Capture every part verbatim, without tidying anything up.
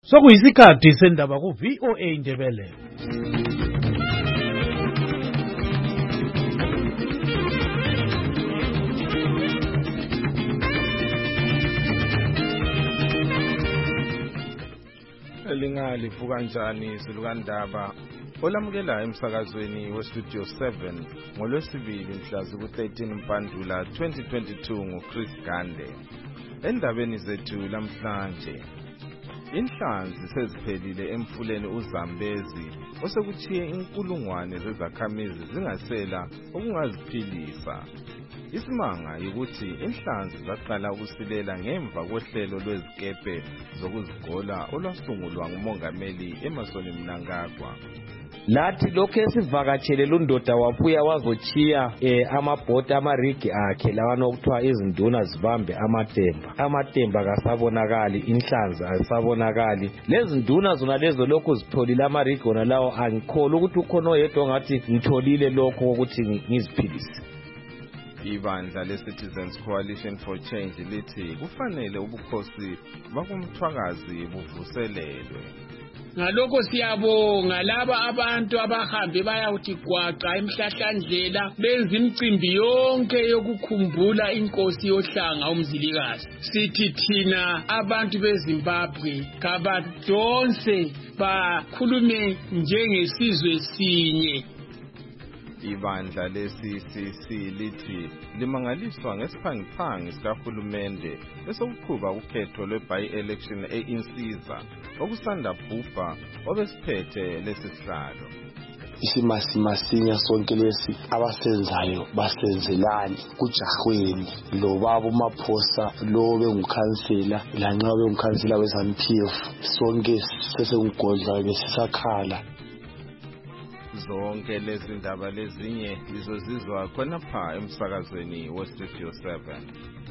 Sokuyisikhathi sendaba ku V O A Indebele. Elingali vuka kanjani silukandaba olamukela emsakazweni we Studio seven ngolwesibili mhla ziku thirteen Mpandula twenty twenty-two ngoChris Gande. Endabeni zethu lamhlanje, inhlanzi seziphelile emfuleni uZambezi osekuthiye inkulungwane zezakhamizi zingasela okungaziphilisa. Isimanga ukuthi inhlanzi zaqala ukusilela ngemva kohlelo lwezikepe zokuzigola olwasungulwa ngumongameli Emmerson Mnangagwa. Lathi lokho esivakatshele lundoda wabuya wazochiya eh, amabhoti amarigi akhe lawana okuthiwa izinduna zibambe amatemba. Amatemba kasabonakali, inhlanzi asabonakali. Lezi nduna zona lezo lokho zitholile amarigi wona lawo angikholwa ukuthi ukhona oyedwa ngathi ngitholile lokho ukuthi ngiziphilise. Ibandla le-Citizens Coalition for Change lithi kufanele ubukhosi bakumthwakazi buvuselelwe. Ngalokho siyabonga laba abantu abahambe bayawuthi gwaqa emhlahlandlela benza imicimbi yonke yokukhumbula inkosi yohlanga umzilikazi. Sithi thina abantu beZimbabwe kabadonse bakhulume njengesizwe sinye. Ibandla le-C C C lithi limangaliswa ngesiphangiphangi sikahulumende esokuqhuba ukhetho lwe-by-election e-Insiza okusanda bhubha obesiphethe lesihlalo. Isimasimasinya sonke lesi abasenzayo basenzelani kujahweni lo baba uMaphosa lo bengukhansela lanxa bengukhansela we-Z P F sonke sesengigodla besisakhala. Zonke lezi ndaba lezinye izozizwa khonapha emsakazweni we Studio seven.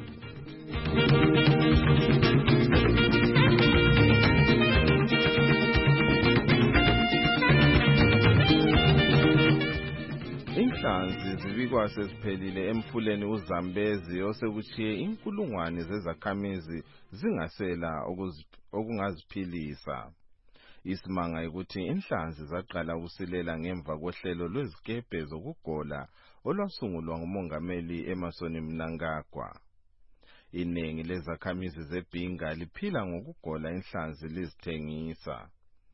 Inhlanzi zibikwa seziphelile emfuleni uZambezi osekuthiye inkulungwane zezakhamizi zingasela okungaziphilisa. Isimanga ukuthi inhlanzi zaqala ukusilela ngemva kohlelo lwezikepe zokugola olwasungulwa ngumongameli Emmerson Mnangagwa. Iningi lezakhamizi zeBhinga liphila ngokugola inhlanzi lizithengisa.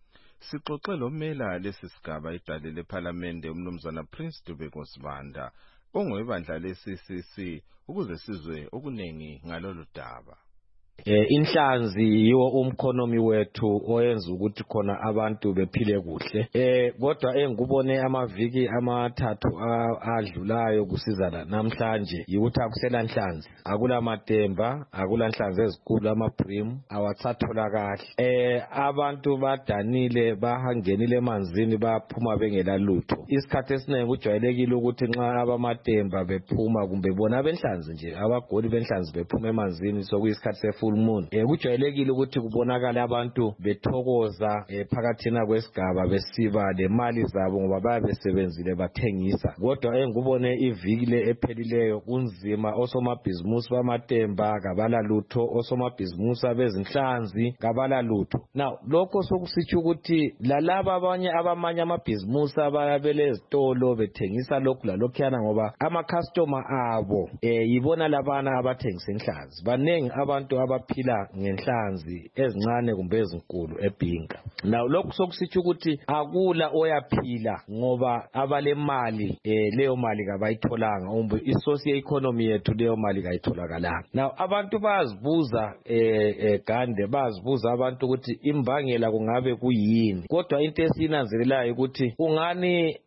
Sixoxe lomela lesisigaba idale leParliament umnumzana Prince Dubeko Sibanda ongwebandla le-C C C ukuze sizwe okuningi ngalolu daba. Eh inhlanzi yiwo umkhonomi wethu oyenza ukuthi khona abantu bephile kuhle. Eh kodwa engikubone amaviki amathathu adlulayo kusizana namhlanje ukuthi akusela inhlanzi. Akula matemba, akula inhlanzi ezikhulu amabrim awathatholakala. Eh abantu badanile bahangenile emanzini baphuma bengela lutho. Isikhathi esiningi kujwayelekile ukuthi nxa abamatemba bephuma kumbe bona benhlanzi nje abagoli benhlanzi bephuma emanzini sokuyisikhathi se full moon. Eh kujwayelekile ukuthi kubonakala abantu bethokoza eh, phakathina kwesigaba besiba lemali zabo ngoba bayabesebenzile bathengisa. Kodwa engikubone iviki le ephelileyo kunzima, osomabhizimusi bamatemba kabala lutho, osomabhizimusi bezinhlanzi kabala lutho. Now lokho sokusitsho ukuthi lalaba abanye abamanye amabhizimusi abayabele ezitolo bethengisa lokhu lalokhu yana ngoba ama customer abo eh yibona labana abathengisa inhlanzi. Banengi abantu abaphila ngenhlanzi ezincane kumbe ezinkulu eBhinga. Now lokho sokusitsho ukuthi akula oyaphila ngoba abalemali eh leyo mali kabayitholanga umbe isocio economy yethu leyo mali kayitholakala. Now abantu bazibuza eh, eh Gande bazibuza abantu ukuthi imbangela kungabe kuyini. Kodwa into esinanzelelayo ukuthi ungani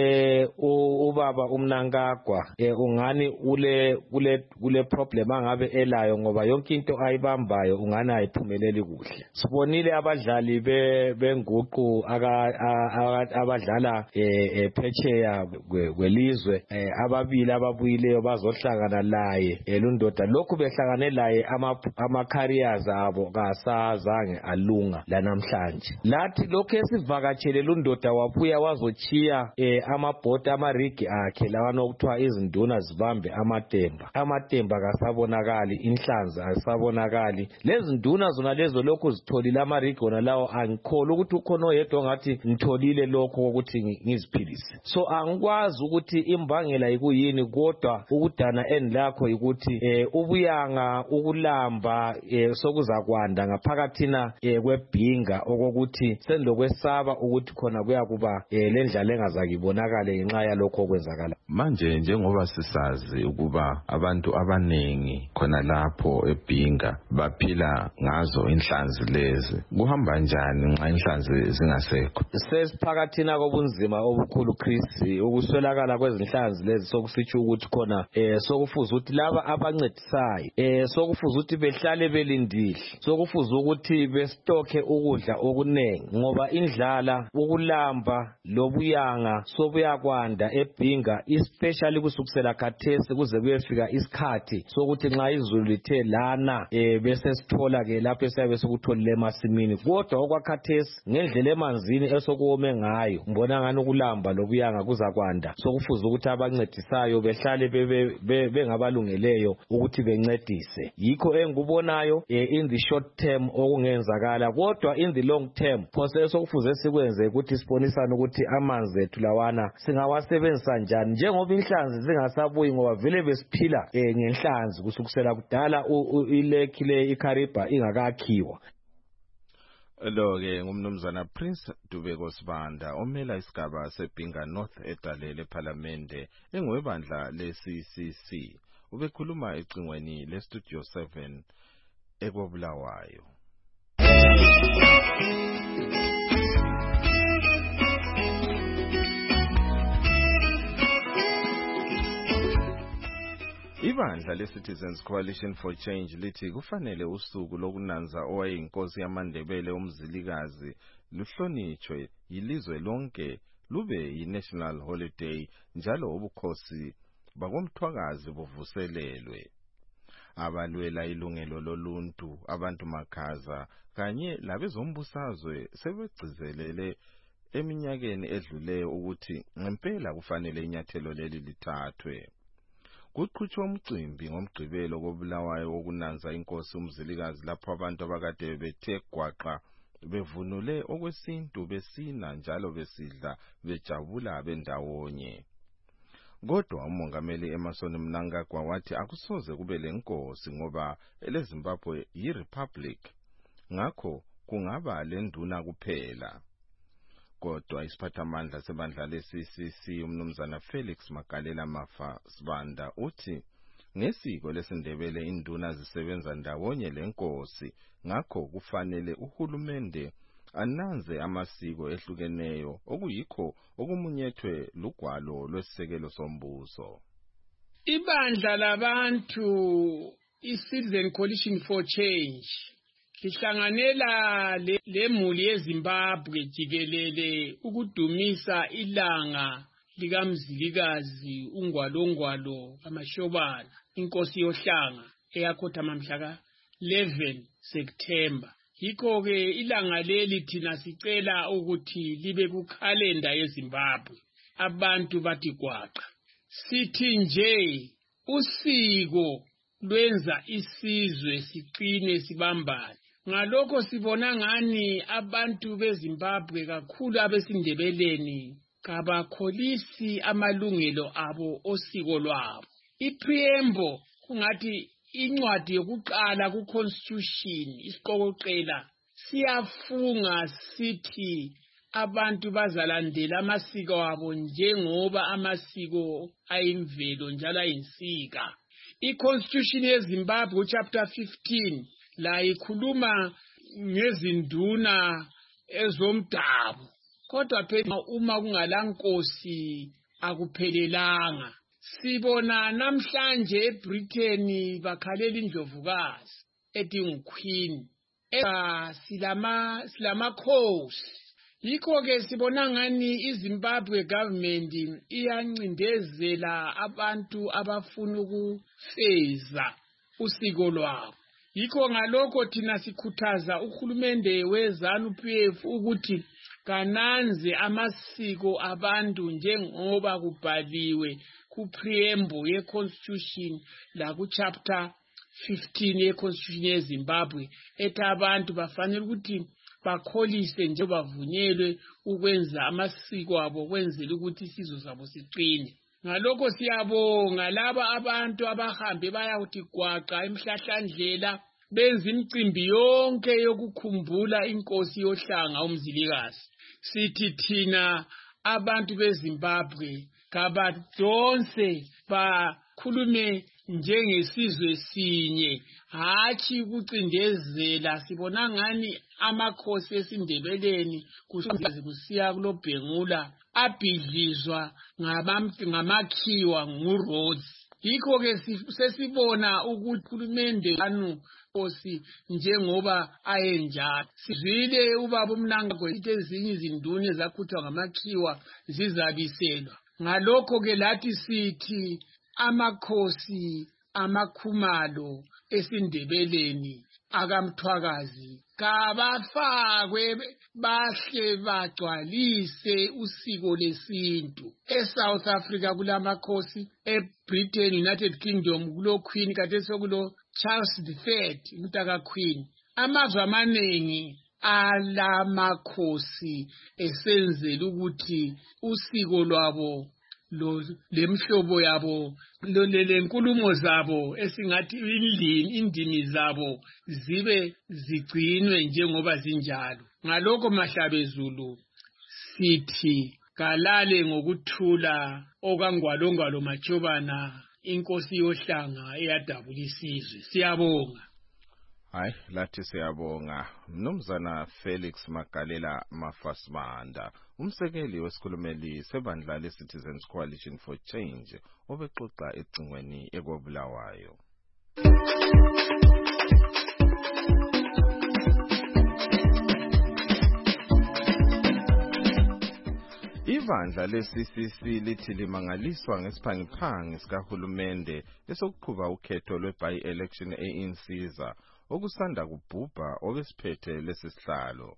eh ubaba uMnangagwa eh ungani ule kule kule problem angabe elayo ngoba yonke into ayibambayo ungani ayiphumeleli kuhle. Sibonile abadlali be benguqu abadlala eh phetsheya kwelizwe eh ababili ababuyileyo bazohlangana laye elundoda lokhu behlangane laye ama careers abo kasazange alunga lanamhlanje. Lathi lokho esivakatshele lundoda wabuya wazochiya eh eh amabhoti amarigi akhe lawana okuthiwa izinduna zibambe amatemba amatemba kasabonakali inhlanzi asabonakali lezi nduna zona lezo lokhu zitholile amarigi wona lawo angikholwa ukuthi ukhona oyedwa ngathi ngitholile lokho ukuthi ngiziphilise so angikwazi ukuthi imbangela ikuyini kodwa ukudana endlakho ukuthi eh ubuyanga ukulamba eh sokuzakwanda ngaphakathina eh kwebhinga okokuthi sendokwesaba ukuthi khona kuyakuba eh lendlela engazakibonakala ngenxa yalokho okwenzakala manje njengoba sisazi ukuba abantu abanengi khona lapho ebhinga baphila ngazo inhlanzi lezi kuhamba njani nxa inhlanzi zingasekho sesiphakathina kobunzima obukhulu Chris ukuswelakala kwezinhlanzi lezi sokusitsho ukuthi khona eh sokufuza ukuthi laba abancedisayo eh sokufuza ukuthi behlale belindile sokufuza ukuthi bestokhe ukudla okunengi ngoba indlala ukulamba lobuyanga sobuyakwanda ebhinga especially kusukusela khathesi kuze kuyefika isikhathi sokuthi nxa izulu lithe lana eh bese sithola ke lapho esiyabe sokutholile emasimini kodwa okwakhathesi ngendlela emanzini esokuwome ngayo mbona ngani ukulamba lobuyanga kuzakwanda sokufuza ukuthi abancedisayo behlale bengabalungeleyo ukuthi bencedise yikho engikubonayo in the short term okungenzakala kodwa in the long term phose sokufuze sikwenze ukuthi sibonisane ukuthi amanzi ethu lawana singawasebenzisa njani njengoba inhlanzi zingasabuyi ngoba vele besiphila eh ngenhlanzi kusukusela kudala ilake le iKariba ingakakhiwa lo-ke ngumnumzana Prince Dubeko Sibanda omela isigaba sebhinga North edalele ePhalamende engwebandla le-C C C ubekhuluma ecingweni le-Studio seven ekobulawayo. Ibandla le-Citizens Coalition for Change lithi kufanele usuku lokunanza owayeyinkosi yamaNdebele umzilikazi luhlonitshwe yilizwe lonke lube yi-national holiday njalo ubukhosi bakomthwakazi buvuselelwe. Abalwela ilungelo loluntu abantu makhaza kanye labezombusazwe sebegcizelele eminyakeni edluleyo ukuthi ngempela kufanele inyathelo leli lithathwe. Kuqhutshwa umcimbi ngomgqibelo kobulawayo wokunanza inkosi umzilikazi lapho abantu abakade bethe gwaqa bevunule okwesintu besina njalo besidla bejabula bendawonye. Kodwa umongameli Emmerson Mnangagwa wathi akusoze kube lenkosi ngoba eleZimbabwe yi-republic ngakho kungaba lenduna kuphela. Kodwa isiphathamandla sebandla le-C C C umnumzana Felix Magalela Mafa Sibanda uthi ngesiko lesindebele induna zisebenza ndawonye lenkosi ngakho kufanele uhulumende ananze amasiko ehlukeneyo okuyikho okumunyethwe lugwalo lwesisekelo sombuso. Ibandla labantu i-Citizen Coalition for Change lihlanganela lemuli yeZimbabwe jikelele ukudumisa ilanga likamzilikazi uNgwalongwalo kaMashobana inkosi yohlanga eyakhothama mhla ka eleven September. Yikho ke ilanga leli thina sicela ukuthi libe kukhalenda yeZimbabwe abantu bathi gwaqa. Sithi nje usiko lwenza isizwe siqine sibambane. Ngalokho sibona ngani abantu beZimbabwe kakhulu abesindebeleni kabakholisi amalungelo abo osiko lwabo. Ipreamble kungathi incwadi yokuqala ku-constitution isiqokoqela siyafunga sithi abantu bazalandela amasiko abo njengoba amasiko ayimvelo njalo ayinsika. I-constitution yeZimbabwe chapter fifteen la ikhuluma ngezinduna ezomdabu kodwa phela uma kungalankosi akuphelelanga. Sibona namhlanje eBritain bakhalela indlovukazi ethi nguqueen eba silama silama khosi. Yikho ke sibona ngani iZimbabwe government iyancindezela abantu abafuna ukufeza usiko lwabo. Yikho ngalokho thina sikhuthaza uhulumende weZANU-P F ukuthi kananze amasiko abantu njengoba kubhaliwe ku-preamble ye-Constitution la ku-chapter fifteen ye-Constitution yeZimbabwe ethi abantu bafanele ukuthi bakholise nje bavunyelwe ukwenza amasiko abo kwenzela ukuthi isizwe sabo siqine. Ngalokho siyabonga laba abantu abahambe bayawuthi gwaqa emhlahlandlela benza imicimbi yonke yokukhumbula inkosi yohlanga uMzilikazi. Sithi thina abantu beZimbabwe kabadonse bakhulume njengesizwe sinye, hatshi ukucindezela. Sibona ngani amakhosi esindebeleni kusuka kusiya kuloBhengula abhidlizwa ngamakhiwa nguRhodes. Yikho ke sesibona ukuthi uhulumende anu osi njengoba ayenjalo. Sizwile ubaba uMnangagwa ethi ezinye izinduna zakhuthwa ngamakhiwa zizabiselwa. Ngalokho ke lathi sithi amakhosi amakhumalo esindebeleni akamthwakazi kabafakwe bahle bagcwalise usiko lesintu. ESouth Africa kulamakhosi, eBritain United Kingdom kulo Queen kade sokulo Charles the third umntaka Queen. Amazwe amaningi alamakhosi esenzela ukuthi usiko lwabo lo lemhlobo yabo lo lenkulumo zabo esingathi indini indimi zabo zibe zigcinwe njengoba zinjalo. Ngalokho Mahlabezulu sithi kalale ngokuthula okangwalongwalo Machobana inkosi yohlanga eyadabula isizwe. Siyabonga. Hayi, lathi siyabonga. Mnumzana Felix Magalela Mafasmanda, umsekeli wesikhulumeli sebandla le-Citizens Coalition for Change, obexoxa ecingweni ekobulawayo. Ibandla le-C C C lithi limangaliswa ngesiphangiphangi sikahulumende esokuqhuba ukhetho lwe-by-election e-Insiza okusanda kubhubha obesiphethe lesisihlalo.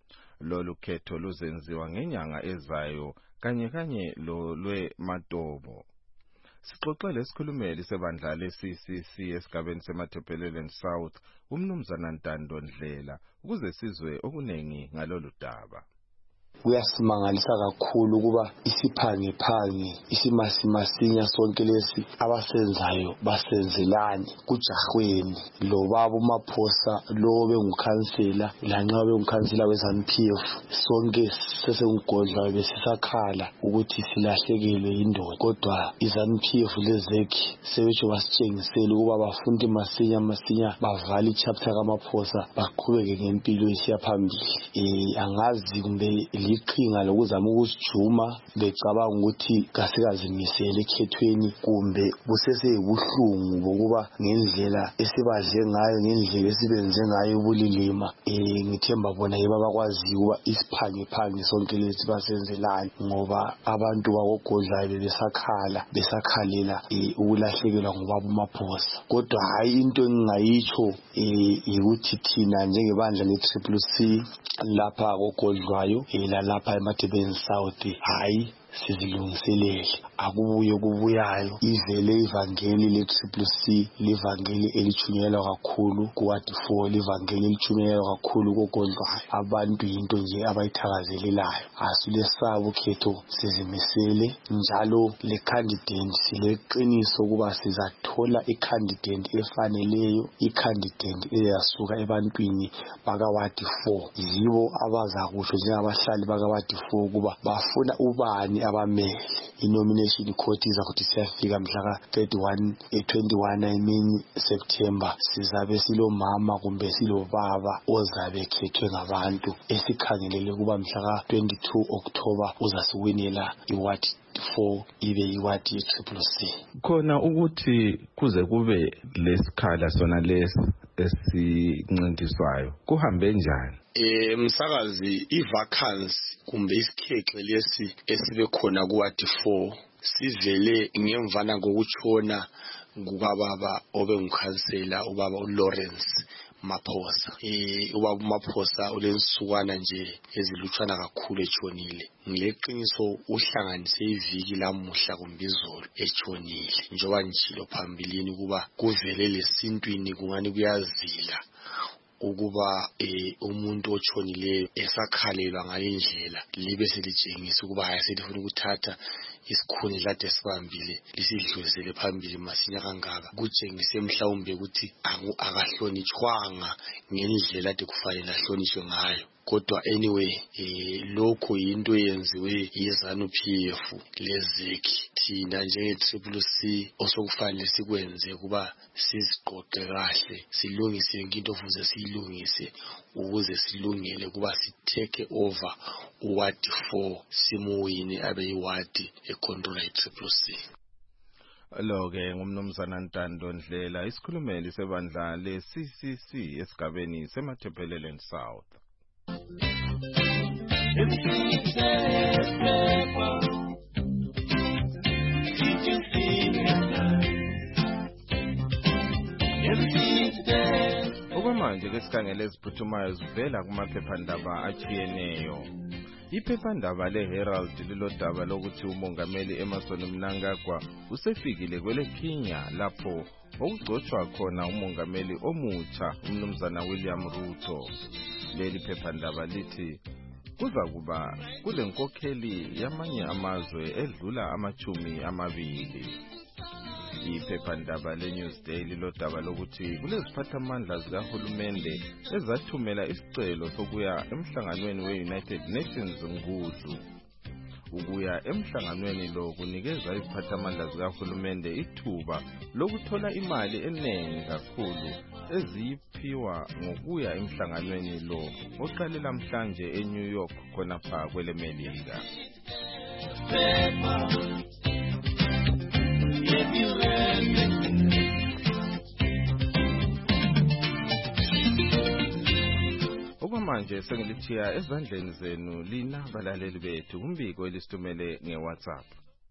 Lolu khetho luzenziwa ngenyanga ezayo kanye kanye lo lweMatobo. Sixoxele isikhulumeli sebandla le-C C C esigabeni seMatabeleland South, umnumzana Ntando Ndlela, ukuze sizwe okunengi ngalolu daba. Kuyasimangalisa kakhulu kuba isiphangiphangi isimasimasinya sonke lesi abasenzayo basenzelani kujahweni lo baba uMaphosa lo bengukhansela lanxa bengukhansela weZANU-P F sonke sesengigodla besisakhala ukuthi silahlekelwe indoda, kodwa iZANU-P F lezekhi sebetsho basitshengisela ukuba bafunde masinya masinya bavale ichapter kaMaphosa baqhubeke ngempilo isiya phambili. Eh angazi kumbe liqhinga lokuzama ukusijuma becabanga ukuthi kasikazimisele ekhethweni kumbe buseseyibuhlungu bokuba ngendlela esibadle ngayo ngendlela esibenze ngayo ubulilima. Eh ngithemba bona yiba bakwazi ukuba isiphangiphangi sonke lesi basenzelani ngoba abantu bakogodlayo besakhala besakhalela ukulahlekelwa ngobaba uMaphosa. Kodwa hayi into engingayitsho eh ukuthi thina njengebandla le-Triple C lapha kogodlayo lapha eMatabeleland South hayi sizilungiselele akubuye kubuyayo ivele ivangeli le-Triple C livangeli elichunyelwa kakhulu kuward four livangeli elichunyelwa kakhulu kogodlayo. Abantu into nje abayithakazelelayo asilesabo khetho sizimisele njalo le candidate sileqiniso kuba sizathola i-candidate efaneleyo, i-candidate eyasuka ebantwini baka ward four. Yibo abazakusho njengabahlali baka ward four kuba bafuna ubani abamele. I-nomination court izakuthi siyafika mhla thirty-one twenty-one I mean September sizabe silomama kumbe silobaba ozabe khethwe ngabantu esikhangelele kuba mhla twenty-two October uzasiwinela iward four ibe iward ye-Triple C. Khona ukuthi kuze kube lesikhala sona lesi esincintiswayo kuhambe njani? Eh msakazi i-vacancy kumbe isikhekhe lesi esibe khona ku ward four sivele ngemvana kokutshona kukababa obengukhansela ubaba uLawrence Maphosa. Eh ubaba Maphosa ulensukwana nje ezilutshwana kakhulu etshonile. Ngileqiniso uhlanganise iviki lamuhla kumbizolo etshonile. Njoba njilo phambilini kuba kuvele lesintwini kungani kuyazila ukuba eh umuntu otshonileyo esakhalelwa ngalendlela libe selitshengisa ukuba hayiselifuna ukuthatha isikhundla lade sibambile lisidlulisele phambili masinya kangaka kutshengise mhlawumbe ukuthi akahlonitshwanga ngendlela ade kufanele ahlonishwe ngayo. Kodwa anyway eh lokho into yenziwe yiZANU P F lezeki thina njenge Triple C osokufanele sikwenze kuba siziqoqe kahle silungise into ofuze siyilungise ukuze silungele kuba si take over uward four simuwini abe yiward econtrola iTriple C. Lo-ke ngumnumzana Ntando Ndlela isikhulumeli sebandla le-C C C esigabeni semaThephelele South. Okwamanje ke sikhangele eziphuthumayo zivela kumaphephandaba achiyeneyo. Iphephandaba leHerald lilodaba lokuthi umongameli Emmerson Mnangagwa usefikile kweleKenya lapho okugcotshwa khona umongameli omutsha umnumzana William Ruto. Leli phephandaba lithi kuza kuba kule nkokheli yamanye amazwe edlula amachumi amabili. Iphephandaba leNewsday lilodaba lokuthi kuleziphathamandla zikahulumende ezathumela isicelo sokuya emhlanganweni we-United Nations ngudlu. Ukuya emhlanganweni lo kunikeza iziphathamandla zikahulumende ithuba lokuthola imali eningi kakhulu eziphiwa ngokuya emhlanganweni lo oqalela namhlanje eNew York khonapha kweleMelika. Okwamanje sengilithiya ezandleni zenu lina balaleli bethu kumbiko elisithumele ngeWhatsApp.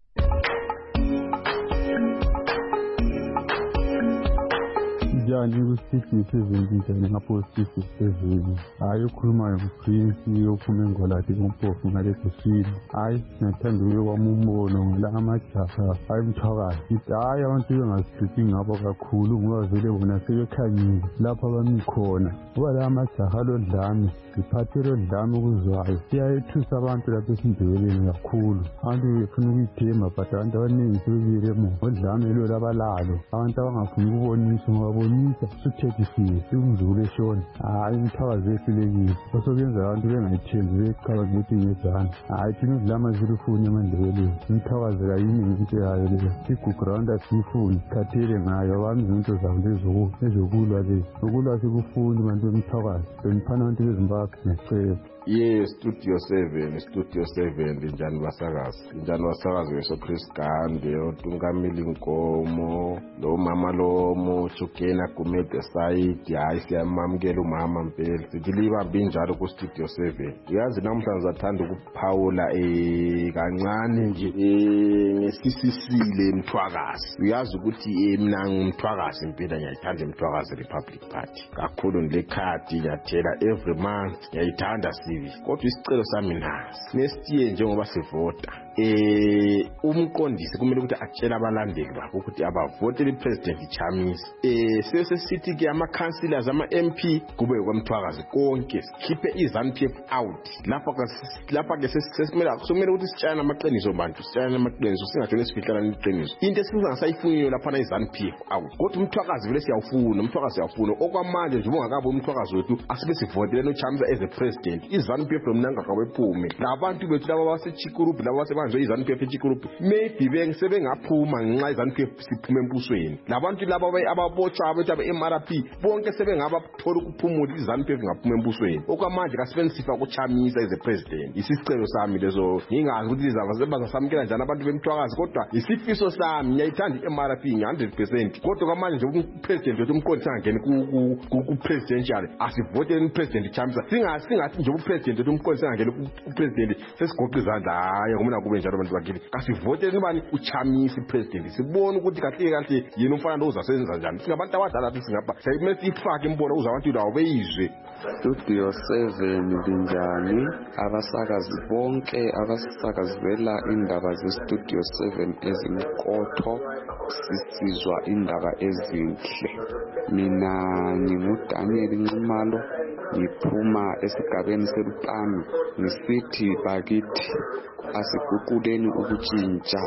Njani kusisi seventy ngapho sisi seven hayi ukhuluma ngoprince yophuma engolathi ngompofu ngale kusini hayi nathanda uyokwama umbono ngila amajaha hayi mthakazi hayi abantu bengasiphi ngabo kakhulu ngoba vele bona sebekhanyile lapha abami khona ngoba la amajaha lodlami siphathele odlami ukuzwayo siyayethusa abantu lapha esindebeleni kakhulu abantu befuna ukuyithemba but abantu abaningi sebebile mo odlami lo labalalo abantu abangafuni ukubonisa ngoba suthethisiwe umzulu eshona hayi umthakazi wesilekile osokuyenza abantu bengayithembi beqaba ngethi ngezana hayi thina udlama zilufuni emandebeleni umthakazi kayini into yayo leyo iguground asifuni khathele ngayo abami izinto zabo lezo ezokulwa lezi ukulwa sikufuni abantu bemthakazi beniphana abantu bezimbabwe necebo. Yes, Studio seven, Studio seven, njani basakazi. Njani basakazi weso Chris Gande, uTungamili Nkomo, lo mama lo mo chukena kumede side, hayi siyamamkela umama mpela. Sijiliba binjalo ku Studio seven. Uyazi namhlanje athanda ukuphawula eh kancane nje eh ngesisisile Mthwakazi. Uyazi ukuthi eh mina ngumthwakazi impela ngiyayithanda iMthwakazi Republic Party. Kakhulu ngile card ngiyathela every month. Ngiyayithanda si kodwa isicelo sami nasi nesitiye njengoba sivota eh umqondisi kumele ukuthi atshela abalandeli bakho ukuthi abavotele ipresident Chamisa eh sese city ke ama councillors ama M P kube kwaMthwakazi konke sikhiphe iZANU P F out lapha lapha ke sesimele kusomela ukuthi sitshana amaqiniso bantu sitshana amaqiniso singathole sifihlana neqiniso into esingasayifuniyo lapha na iZANU P F out kodwa uMthwakazi vele siyawufuna uMthwakazi uyafuna okwamanje nje ungakabe uMthwakazi wethu asibe sivotele no Chamisa as a president iZANU P F lomnangagwa wephume labantu bethu laba basechikurupi laba basebanjwe iZANU P F echikurupi maybe bengise bengaphuma ngenxa iZANU P F siphume empusweni labantu laba ababotshwa abantu abe-M R P bonke sebengaba thola ukuphumula iZANU P F ngaphuma empusweni okwamanje kasibenzisa kuChamisa as a president isicelo sami lezo ngingazi ukuthi izaba sebazasamkela njani abantu bemthwakazi kodwa isifiso sami ngiyayithanda i-M R P one hundred percent kodwa kwamanje nje upresident wethu umqondisi angene ku presidential asivotele upresident Chamisa singathi singathi nje upresident wethu umqondisi angene ku president sesigoqa izandla hayi kumina kube njalo abantu bakithi kasivoteni ubani uchamisa ipresident sibone ukuthi kahle kahle yena umfana lo uzasebenza njani singabantu abadala ukuthi singapha sayimele sifake imbono uze abantu lawo beyizwe. Studio seven linjani abasakazi bonke abasakazela indaba ze-Studio seven ezimqotho sisizwa indaba ezinhle. Mina nginguDaniel Ncimalo ngiphuma esigabeni seLupane ngisithi bakithi asiguquleni ukutshintsha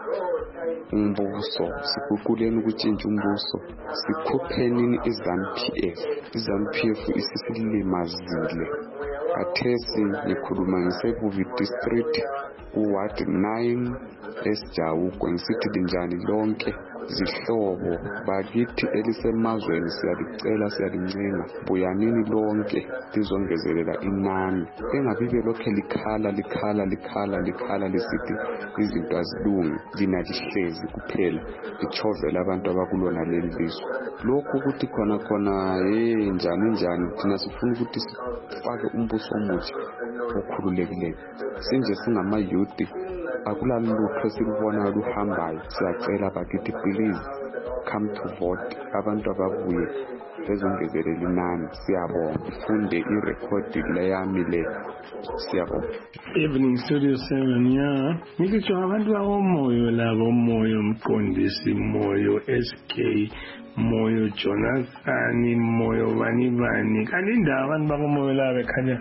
umbuso siguquleni ukutshintsha umbuso sikhuphenini iZANU P F iZANU P F isisilimazile kathesi ngikhuluma ngesebuvi district uward nine esijawuko ngisithi linjani lonke zihlobo bakithi elisemazweni siyalicela siyalincenga buyanini lonke lizongezelela inani engabibe lokhe likhala likhala likhala likhala lisithi izinto azilungi lina lihlezi kuphela lichovela abantu abakulona leli lizwe lokhu ukuthi khona khona hey njani njani thina sifuna ukuthi sifake umbuso omutsha okhululekileyo sinje singama youth akulalutho silubona luhambayo siyacela bakithi please come to vote abantu ababuye bezongezelela inani siyabonga funde irecord leyami le siyabonga. Evening Studio seven ya ngikutsho abantu bawomoyo labo moyo mqondisi moyo S K moyo Jonathan moyo bani bani kanti indaba abantu bakomoyo labo ekhanya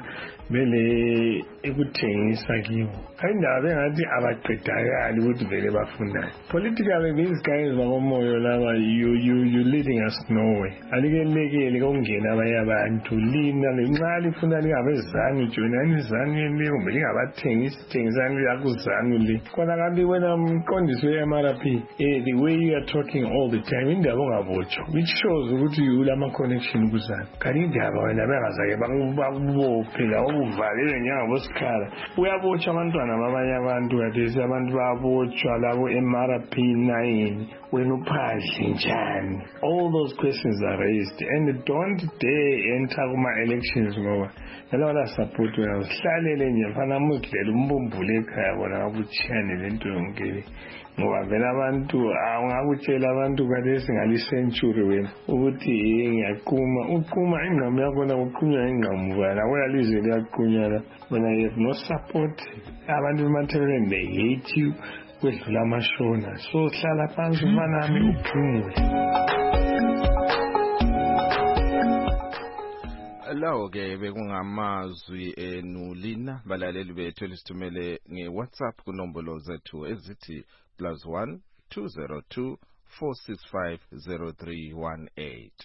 bele ekuthengisa kibo indaba bengathi abaqedakali ukuthi vele bafundayo politically these guys bakomoyo laba you you you leading us nowhere alikelekele kokungena abanye abantu lina lenxa lifuna lingabezanu joinani izanu le kumbe lingabathengisi thengisani yakuzanu le kona kanti wena mqondisi we-M R P eh the way you are talking all the time indaba ongabotshwa which shows ukuthi ulama connection kuzanu kanti indaba wena bengazake bakubophe la uvalele njengabosikhala uyabotshwa abantwana babanye abantu kathesi abantu babotshwa labo M R P nine wena uphadle njani all those questions are raised and don't dare enter kuma elections ngoba yala wala support wena usihlalele nje mfana mudlela umbumbule ekhaya bona abutshiyane lento yonke ngoba vele abantu awungakutshela abantu kathesi ngalicentury wena ukuthi ngiyaquma uquma ingqamu yakona uqunywa ingqamu wena uyalizwe liyaqunyana wena you have no support abantu bemathebeleni they hate you kwedlula amashona so hlala phansi ufanami uphumule. Lawo ke bekungamazwi enulina balaleli bethu elisithumele ngeWhatsApp kunombolo zethu ezithi plus one two zero two four six five zero three one eight.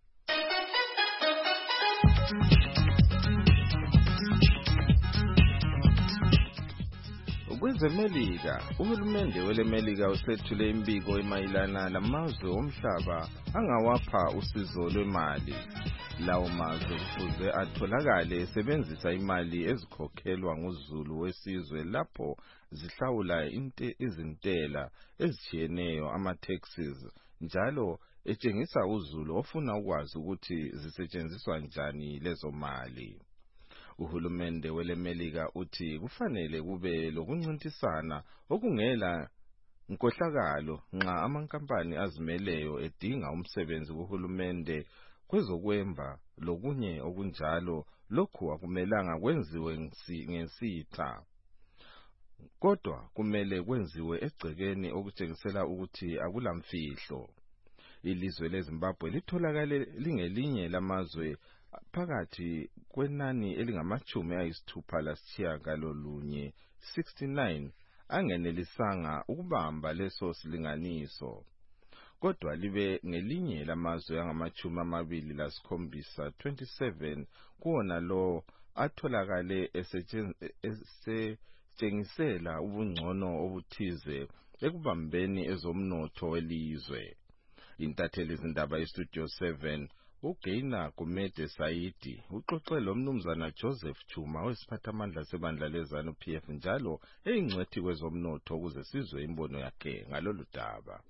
Kwezemelika uhulumende welemelika usethule imbiko emayilana lamazwe omhlaba angawapha usizo lwemali lawo mazwe kufuze atholakale esebenzisa imali ezikhokhelwa nguzulu wesizwe lapho zihlawula inte izintela ezitshiyeneyo ama-taxes njalo etshengisa uzulu ofuna ukwazi ukuthi zisetshenziswa njani lezo mali. Uhulumende welemelika uthi kufanele kube lokuncintisana okungela nkohlakalo nxa amankampani azimeleyo edinga umsebenzi kuhulumende kwezokwemba lokunye okunjalo lokhu akumelanga kwenziwe ngensitha kodwa kumele kwenziwe egcekeni okutshengisela ukuthi akulamfihlo. Ilizwe leZimbabwe litholakale lingelinye lamazwe phakathi kwenani elingamachumi ayisithupha lasitshiyagalolunye sixty-nine angenelisanga ukubamba leso silinganiso kodwa libe ngelinye lamazwe angamachumi amabili lasikhombisa twenty-seven kuwona lo atholakale esetshengisela ubungcono obuthize ekubambeni ezomnotho welizwe. Intatheli izindaba yeStudio seven uGeina Gumede Saidi uxoxe lo mnumzana Joseph Chuma wesiphathamandla sebandla leZANU P F njalo eyingcwethi kwezomnotho ukuze sizwe imbono yakhe ngalolu daba.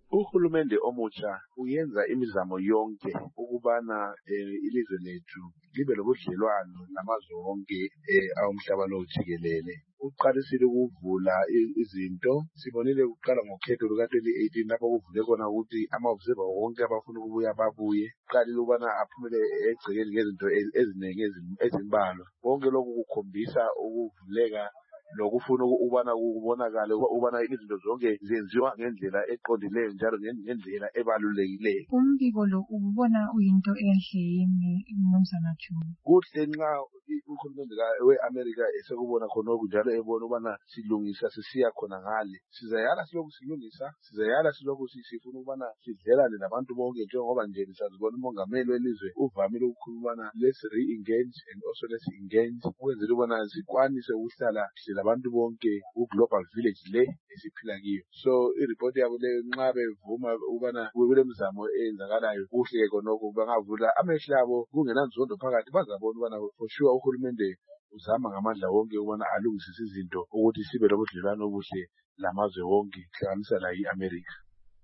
uhulumende omutsha uyenza imizamo yonke ukubana ilizwe lethu libe lobudlelwano namazwe wonke awomhlaba lo jikelele. Uqalisile ukuvula izinto, sibonile ukuqala ngokhetho luka twenty eighteen lapho kuvule khona ukuthi ama-observer wonke abafuna ukubuya babuye. Uqalile ukubana aphumele egcekeni ngezinto eziningi ezimbalwa. Konke lokhu kukhombisa ukuvuleka lokufuna ukubana kubonakale ukubana izinto zonke zenziwa ngendlela eqondileyo njalo ngendlela ebalulekileyo. Umbiko lo ubona uyinto enhle yini Mnumzana Juma? Kuhle nxa uhulumende we-America esekubona khonokho njalo ebona ukubana silungisa sisiya khona ngale. Sizayala silokhu silungisa, sizayala silokhu sifuna ukubana sidlelane labantu bonke njengoba nje lisazibona umongameli welizwe uvamile ukukhulumana let's re-engage and also let's engage ukwenzela ukubana sikwanise ukuhlala abantu bonke ku-global village le esiphila kiyo. So i-report yabo le nxa bevuma ukubana kule mizamo eyenzakalayo kuhle khonokho bangavula amehlo abo kungenanzondo phakathi bazabona ukubana for sure uhulumende uzama ngamandla wonke ukubana alungisise izinto ukuthi sibe lobudlelwano obuhle lamazwe wonke kuhlanganisa la i-America.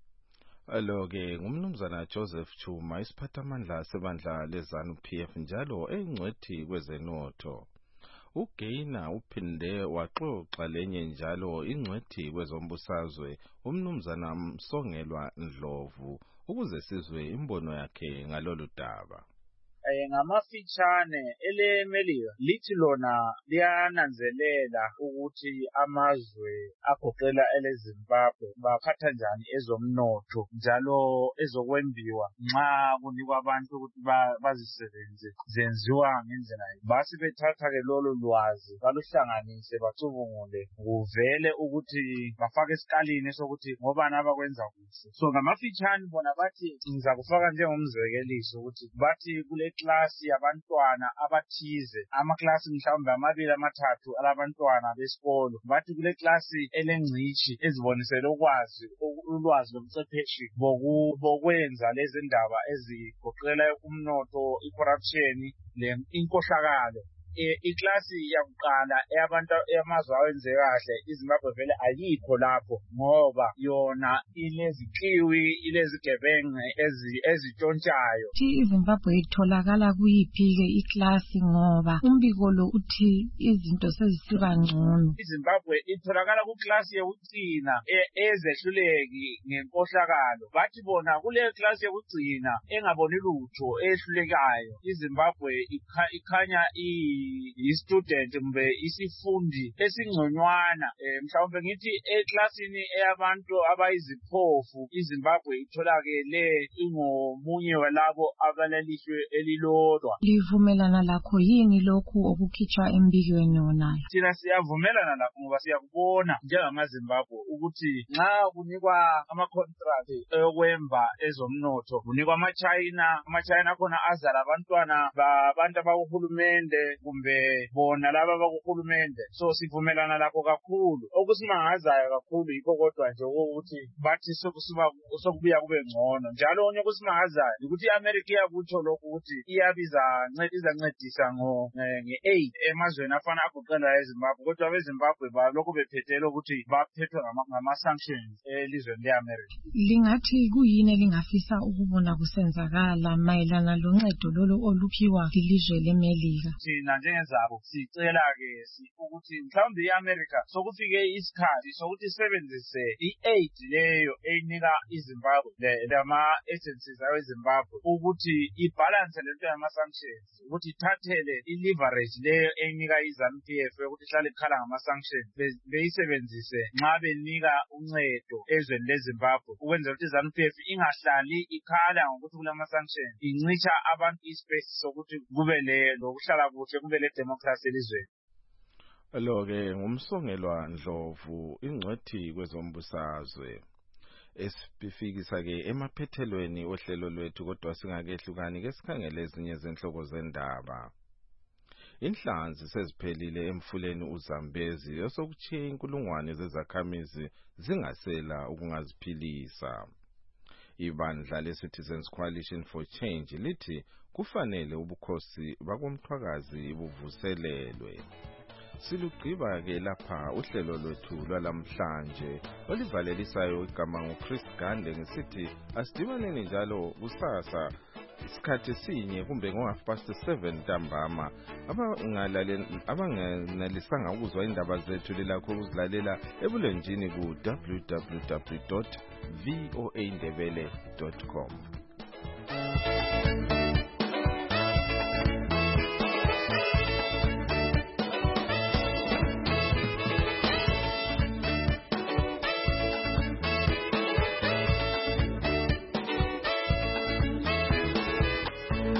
Alo-ke ngumnumzana Joseph Chuma isiphathamandla sebandla le-ZANU P F njalo engcwethi kwezenotho. UGaina uphinde waxoxa lenye njalo ingcwethi kwezombusazwe umnumzana Msongelwa Ndlovu ukuze sizwe imbono yakhe ngalolu daba. Ngamafitshane eleMelika lithi lona liyananzelela ukuthi amazwe agoqela eleZimbabwe baphatha njani ezomnotho njalo ezokwembiwa nxa kunikwa abantu ukuthi bazisebenze zenziwa ngendlela yini. Basi bethatha ke lolo lwazi baluhlanganise bacubungule kuvele ukuthi bafake esikalini sokuthi ngobani abakwenza kuhle. So ngamafitshane bona bathi ngizakufaka njengomzekeliso ukuthi bathi kule klasi yabantwana abathize amaklasi mhlawumbe amabili amathathu alabantwana besikolo bathi kule klasi elengcitshi ezibonisele ukwazi ulwazi lomcepheshi bokwenza lezi ndaba ezigoqela umnotho icorruption le inkohlakalo. Iklasi yakuqala eyabantu amazwe awenze kahle iZimbabwe vele ayikho lapho ngoba yona ilezikiwi ilezigebenge ezitshontshayo. iZimbabwe itholakala kuyiphi ke iklasi ngoba umbiko lo uthi izinto sezisiba ngcono. iZimbabwe itholakala kuklasi yokugcina ezehluleki ngenkohlakalo. Bathi bona kule klasi yokugcina engaboni lutho ehlulekayo iZimbabwe ikhanya i i-student mbe isifundi esingconywana mhlawumbe ngithi eklasini eyabantu abayiziphofu iZimbabwe itholakele ingomunye walabo abalelihlo elilodwa. Livumelana lakho yini lokhu okukhitshwa embikweni wonayo? Thina siyavumelana lakho ngoba siyakubona njengamaZimbabwe ukuthi nxa kunikwa ama-contract yokwemba ezomnotho kunikwa ama-China ama-China khona azala abantwana babantu abakuhulumende kumbe bona laba bakuhulumende. So sivumelana lakho kakhulu. Okusimangazayo kakhulu yikho kodwa nje ukuthi bathi sokubuya kube ngcono. Njalo onye okusimangazayo ukuthi iAmerica iyakutsho lokhu ukuthi iyabiza izancedisa nge-aid emazweni afana agoqela eZimbabwe kodwa abeZimbabwe balokhu bephethele ukuthi baphethwe ngama-sanctions elizweni le-America. Lingathi kuyini elingafisa ukubona kusenzakala mayelana loncedo lolo oluphiwa ilizwe leMelika? Thina njengezabo sicela-ke ukuthi mhlawumbe i-America sokufike isikhathi sokuthi isebenzise i-aid leyo eyinika iZimbabwe lama-agencies aweZimbabwe ukuthi ibhalanse lento yama-sanctions ukuthi ithathele i-leverage leyo eyinika i-ZANU P F ukuthi ihlale ikhala ngama-sanctions beyisebenzise nxa benika uncedo ezweni leZimbabwe ukwenzela ukuthi i-ZANU P F ingahlali ikhala ngokuthi kulama-sanctions incitsha abantu ispace sokuthi kube lokuhlala kuhle kube le democracy elizweni. Lo-ke ngumsongelwa Ndlovu ingcwethi kwezombusazwe. Esifikisa-ke emaphethelweni ohlelo lwethu kodwa singakehlukani ke sikhangele ezinye zenhloko zendaba. Inhlanzi seziphelile emfuleni uZambezi osokuchiye inkulungwane zezakhamizi zingasela ukungaziphilisa. Ibandla le-Citizens Coalition for Change lithi kufanele ubukhosi bakomthwakazi buvuselelwe. silugqiba ke lapha uhlelo lwethu lwalamhlanje olivalelisayo igama nguChris Gande ngisithi asidibaneni njalo kusasa isikhathi sinye kumbe ngo half past seven ntambama. Abanganalisanga ukuzwa indaba zethu lilakho ukuzilalela ebulenjini ku w w w dot voa ndebele dot com.